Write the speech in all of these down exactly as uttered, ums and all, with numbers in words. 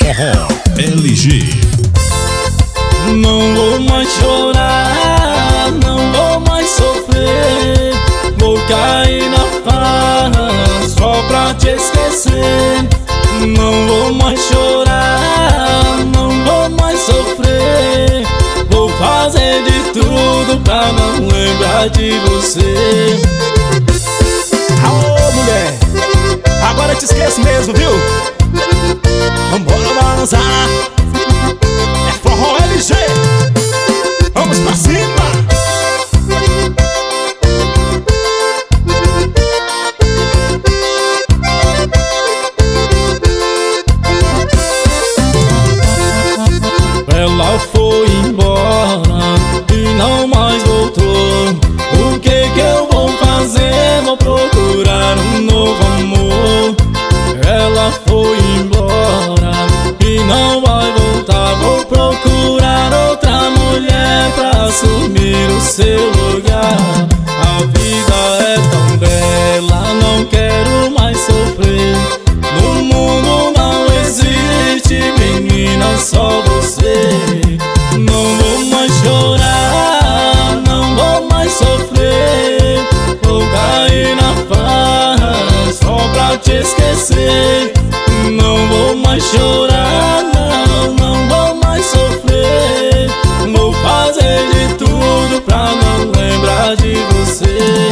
Forró L G. Não vou mais chorar, não vou mais sofrer. Vou cair na farra só pra te esquecer. Não vou mais chorar, não vou mais sofrer. Vou fazer de tudo pra não lembrar de você. Alô, mulher, agora eu te esqueço mesmo, viu? Vambora balançar. É Forró L G. Vamos pra cima. Ela foi embora e não mais voltou. O que que eu vou fazer? Vou procurar um novo amor. Ela foi embora e não vai voltar. Vou procurar outra mulher pra assumir o seu lugar. A vida é tão bela, não quero mais sofrer. No mundo não existe menina, só você. Não vou mais chorar, não vou mais sofrer. Vou cair na farra só pra te esquecer. Não vou mais chorar, não, não vou mais sofrer. Vou fazer de tudo pra não lembrar de você.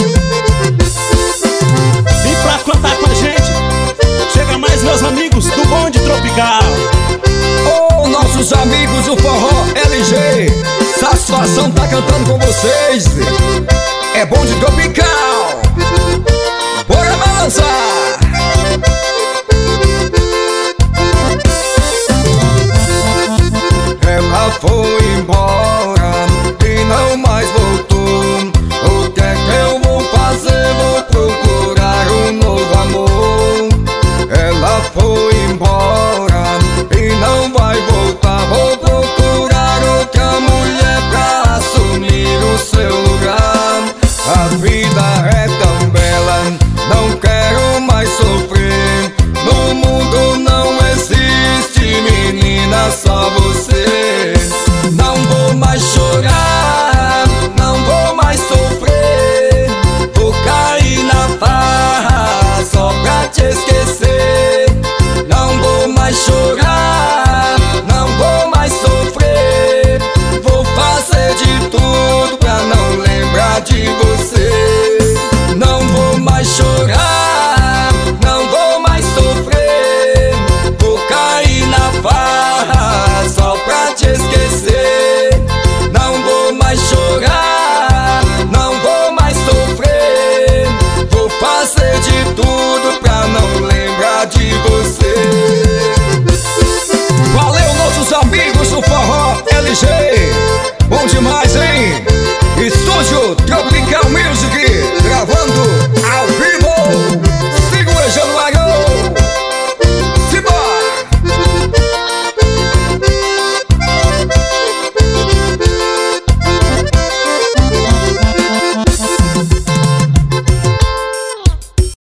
E pra cantar com a gente, chega mais meus amigos do Bonde Tropical. Ô, nossos amigos do Forró L G, satisfação tá cantando com vocês. É Bonde Tropical. Bora balançar.